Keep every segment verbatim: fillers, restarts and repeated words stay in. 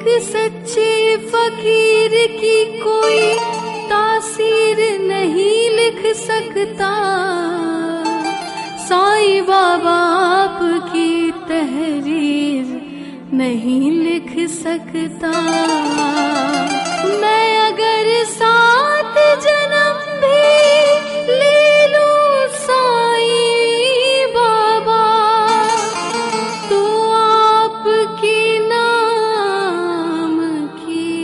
एक सच्चे फकीर की कोई तासीर नहीं लिख सकता, साईं बाबा आपकी तहरीर नहीं लिख सकता। मैं अगर सात जन्म भी ले लूं साईं बाबा, तो आपके नाम की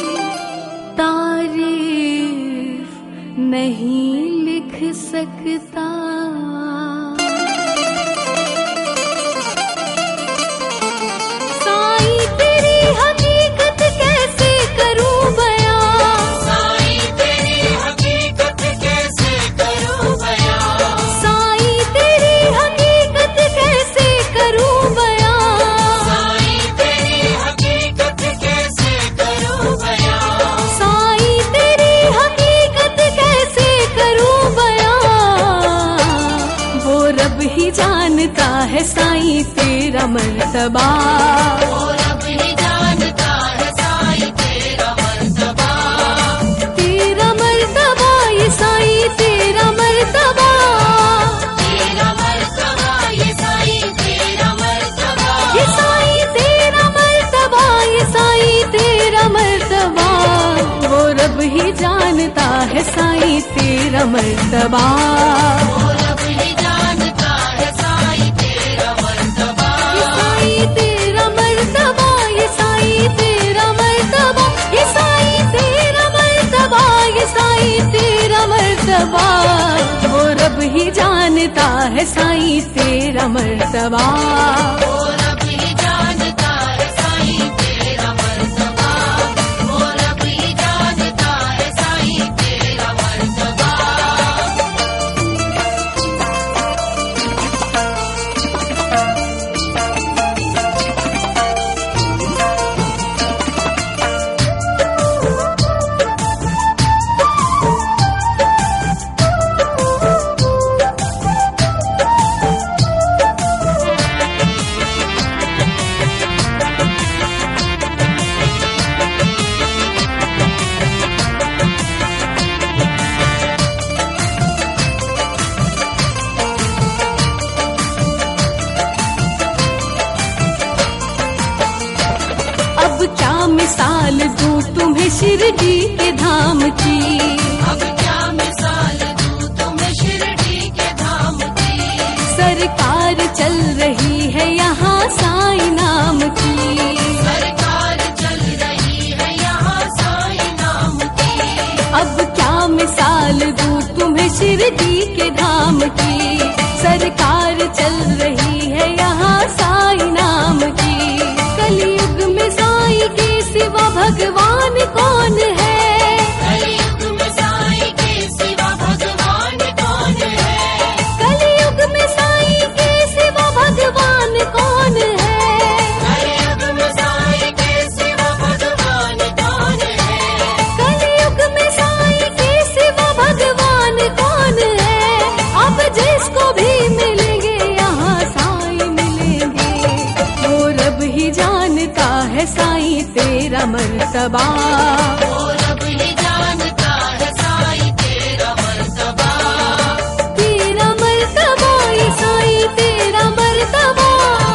तारीफ नहीं लिख सकता। साईं तेरी हकीकत कैसे करूं बयां, साईं तेरी हकीकत कैसे करूं बयां, साईं तेरी हकीकत कैसे करूं बयां, साईं तेरी हकीकत कैसे करूं बयां, साईं तेरी हकीकत कैसे करूं बयां। वो रब ही जानता है साईं तेरा मर्तबा, वो रब ही जानता है साईं तेरा मर्तबा, तेरा मर्तबा ये साईं तेरा मर्तबा, तेरा मर्तबा ये साईं तेरा मर्तबा, ये साईं तेरा मर्तबा, ये साईं तेरा मर्तबा। वो रब ही जानता है साईं तेरा मर्तबा, वो रब ही जानता है साईं तेरा मर्तबा, ये साईं तेरा मर्तबा, ये साईं तेरा मर्तबा, ये साईं तेरा मर्तबा, ये साईं तेरा मर्तबा। वो रब ही जानता है साईं तेरा मर्तबा, वो रब ही जानता है साईं तेरा मर्तबा, वो रब ही जानता है साईं तेरा मर्तबा। अब क्या मिसाल दूं तुम्हें शिरडी के धाम की, अब क्या मिसाल दूं तुम्हें शिरडी के धाम की। सरकार चल रही है यहाँ साईं नाम की, सरकार चल रही है यहाँ साईं नाम की। अब क्या मिसाल दूं तुम्हें शिरडी के धाम की, सरकार चल रही है यहाँ साईं नाम की। कलयुग में साईं के सिवा भगवान कौन है, कलयुग में साईं के सिवा भगवान कौन है, कलयुग में साईं के सिवा भगवान कौन है, कलयुग में साईं के सिवा भगवान कौन है, कलयुग में साईं के सिवा भगवान कौन है। अब जिसको भी मिलेंगे यहाँ साईं मिलेंगे, वो रब ही जानता है साईं तेरा मर्तबा, वो रब ही जानता है साईं तेरा मर्तबा, तेरा मर्तबा ये साईं तेरा मर्तबा,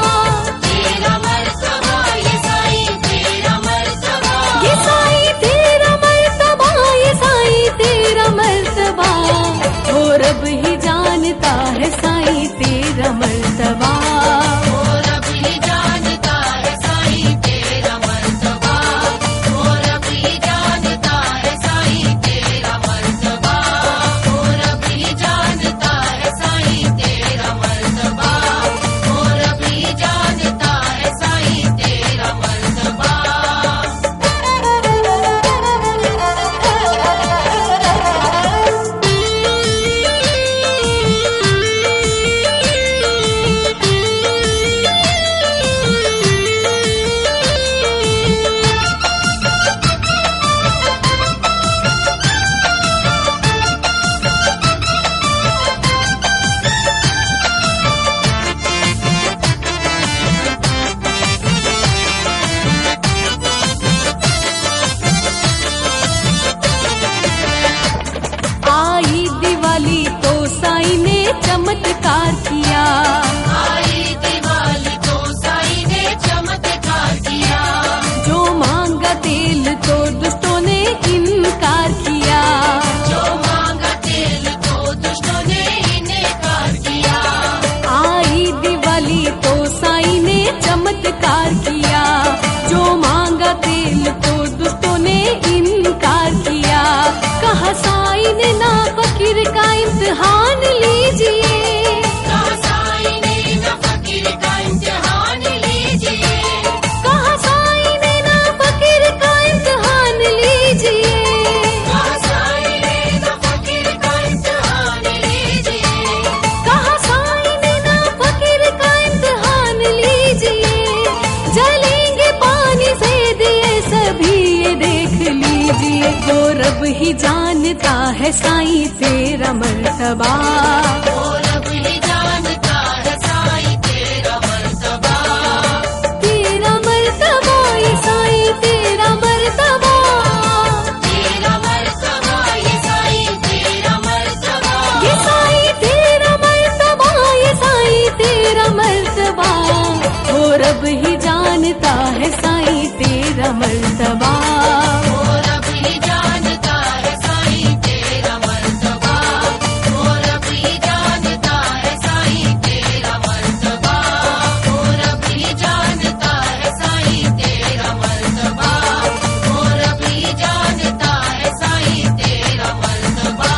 तेरा मर्तबा ये साईं तेरा मर्तबा, ये साईं तेरा मर्तबा, ये साईं तेरा मर्तबा। वो रब ही जानता है साईं तेरा मर्तबा, वो रब ही जानता है साईं तेरा मर्तबा, वो रब ही जानता चमत्कार किया। आई दिवाली तो साईं ने चमत्कार किया। जो मांगा तेल तो दुष्टों ने इनकार किया। जो मांगा तेल तो दुष्टों ने इनकार किया। आई दिवाली तो साईं ने चमत्कार किया। जो मांगा तेल तो दुष्टों ने इनकार किया। कहा साईं ने ना फकीर का इम्तिहान लीजिए। कहा साईं ने ना फकीर का इम्तिहान लीजिए। कहा साईं ने ना फकीर का इम्तिहान लीजिए। कहा साईं ने ना फकीर का इम्तिहान लीजिए। कहा साईं ने ना फकीर का इम्तिहान लीजिए। जलेंगे पानी से दिए सभी ये देख लीजिए। वो रब ही जानता है साईं तेरा मर्तबा। वो रब ही जानता है साईं तेरा मर्तबा। तेरा मर्तबा ये साईं तेरा मर्तबा। तेरा मर्तबा ये साईं तेरा मर्तबा। ये साईं तेरा मर्तबा ये साईं तेरा मर्तबा। वो रब ही जानता है साईं तेरा मर्तबा। वो रब ही जानता है साईं तेरा मर्तबा। वो रब ही जानता है साईं तेरा मर्तबा। वो रब ही जानता है साईं तेरा मर्तबा। वो रब ही जानता है साईं तेरा मर्तबा।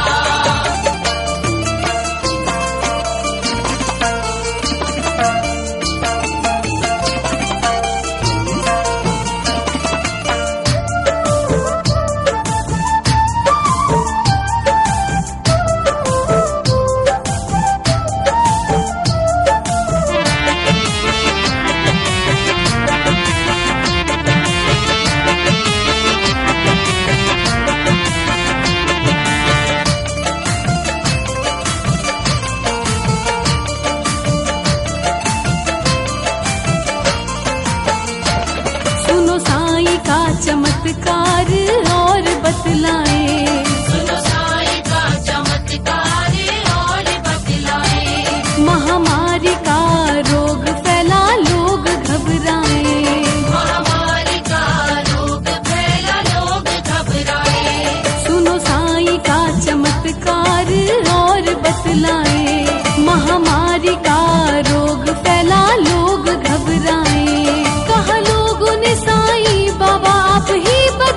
सुनो साईं का चमत्कार और बतलाए। सुनो साईं का चमत्कार और बतलाए। महामारी का रोग फैला लोग घबराए। महामारी का रोग फैला लोग घबराए। सुनो साईं का चमत्कार और बतलाए। महामारी का रोग फैला लोग घबराए। कहा लोगों ने साईं बाबा आप ही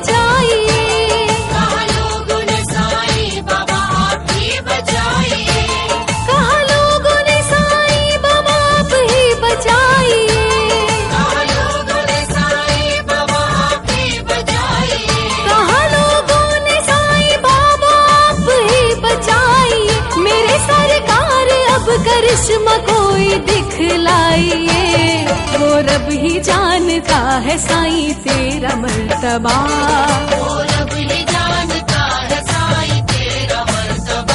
बचाइए। कहा लोगों ने साईं बाबा आप ही बचाइए। कहा लोगों ने साईं बाबा आप ही बचाइए। कहा लोगों ने साईं बाबा आप ही बचाइए। कहा लोगों ने साईं बाबा आप ही बचाइए। मेरे सरकार अब करिश्मा कोई दिखलाइए। वो रब ही जानता है साईं तेरा मर्तबा। वो रब ही जानता है साईं तेरा मर्तबा।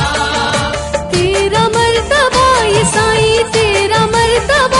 तेरा मर्तबा ये साईं तेरा मर्तबा।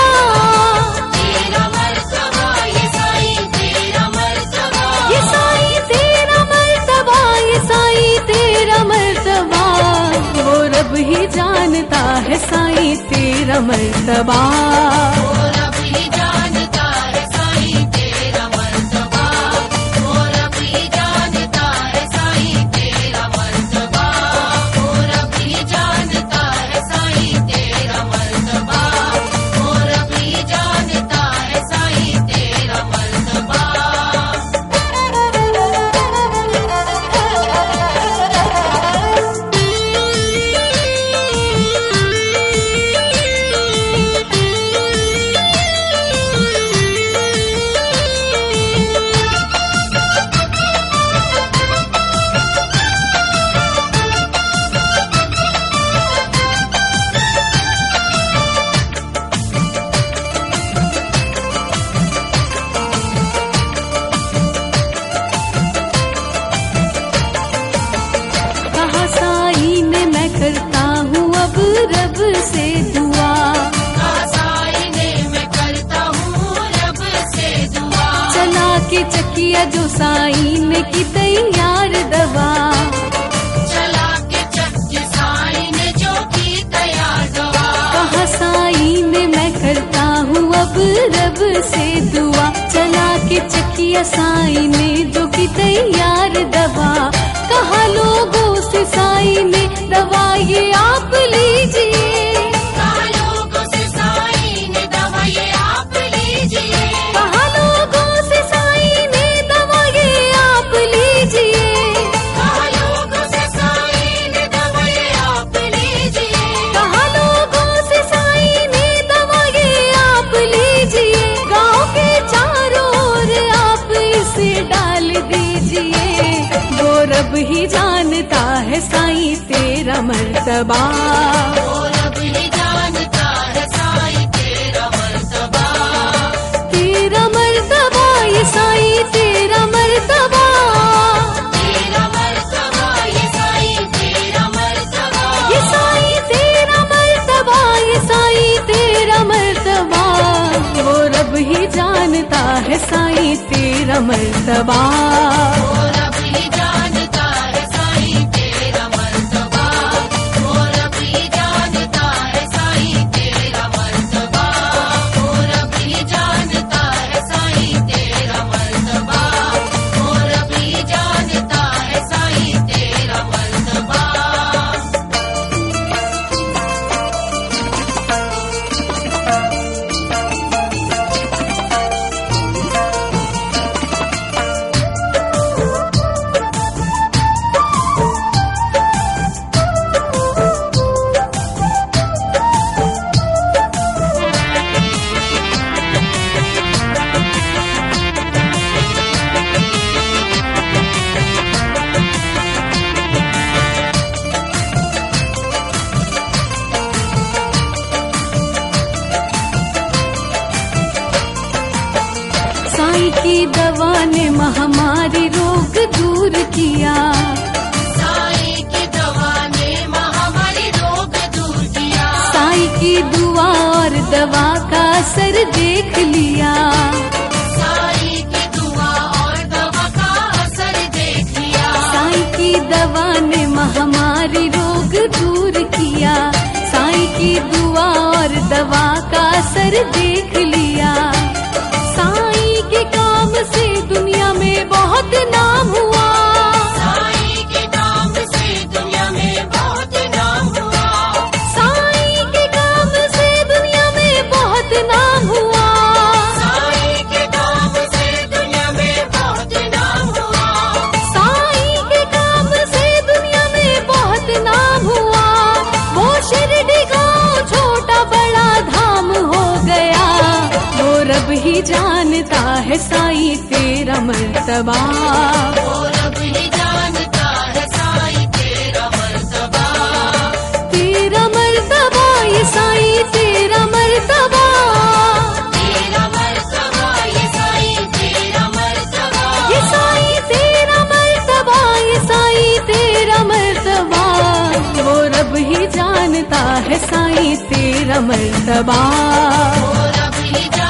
तेरा मर्तबा ये साईं तेरा मर्तबा। ये साईं तेरा मर्तबा ये साईं तेरा मर्तबा। वो रब ही जानता है साईं तेरा मर्तबा। वो रब ही जानता है साईं तेरा मर्तबा। वो रब ही जानता है साईं तेरा मर्तबा। वो रब ही जानता है साईं तेरा मर्तबा। वो रब ही जानता है साईं तेरा मर्तबा। कहा साईं ने मैं करता हूँ अब रब से दुआ। कहा साईं ने मैं करता हूँ रब से दुआ। चला के चकिया जो साईं ने की तैयार दवा। चला के चक्की साईं ने जो की तैयार दवा। रब से दुआ, चला के चकिया साईं ने जो की तैयार दवा। कहा लोगों से साईं ने दवा ये आप लीजिए, कहा लोगों से साईं ने दवा ये आप लीजिए, कहा लोगों से साईं ने दवा ये आप लीजिए, कहा लोगों से साईं ने दवा ये आप लीजिए, कहा लोगों से साईं ने दवा ये आप लीजिए। गाँव के चारों ओर आप इसे डाल दीजिए, वो रब ही जानता है साईं तेरा मर्तबा। और अब ही जानता है साईं तेरा मर्तबा, तेरा मर्तबा ये साईं तेरा मर्तबा, तेरा मर्तबा ये साईं तेरा मर्तबा, ये साईं तेरा मर्तबा, ये साईं तेरा मर्तबा। वो रब ही जानता है साईं तेरा मर्तबा। और अब ही जानता है साईं तेरा मर्तबा, और अब ही जानता है साईं तेरा मर्तबा, और अब ही जानता है साईं तेरा मर्तबा, और अब ही जानता है साईं तेरा मर्तबा। साईं की दवा ने महामारी रोग दूर किया, साईं की दवा ने महामारी रोग दूर किया, साईं की दुआ और दवा का असर देख लिया, साईं की दुआ और दवा का असर देख लिया, साईं की दवा ने महामारी रोग दूर किया, साईं की दुआ और दवा का असर देख लिया। साईं के काम से दुनिया में बहुत नाम हुआ, साईं के काम से दुनिया में बहुत नाम हुआ, साईं के काम से दुनिया में बहुत नाम हुआ, साईं के काम से दुनिया में बहुत नाम हुआ, साईं के काम से दुनिया में बहुत नाम हुआ। वो शिरडी गाँव छोटा बड़ा धाम हो गया, वो रब ही जानता है साईं तेरा मर्तबा। और अब ही जानता है साईं तेरा मर्तबा, तेरा मर्तबा ये साईं तेरा मर्तबा, तेरा मर्तबा ये साईं तेरा मर्तबा, ये साईं तेरा मर्तबा, ये साईं तेरा मर्तबा। वो रब ही जानता है साईं तेरा मर्तबा। और अब ही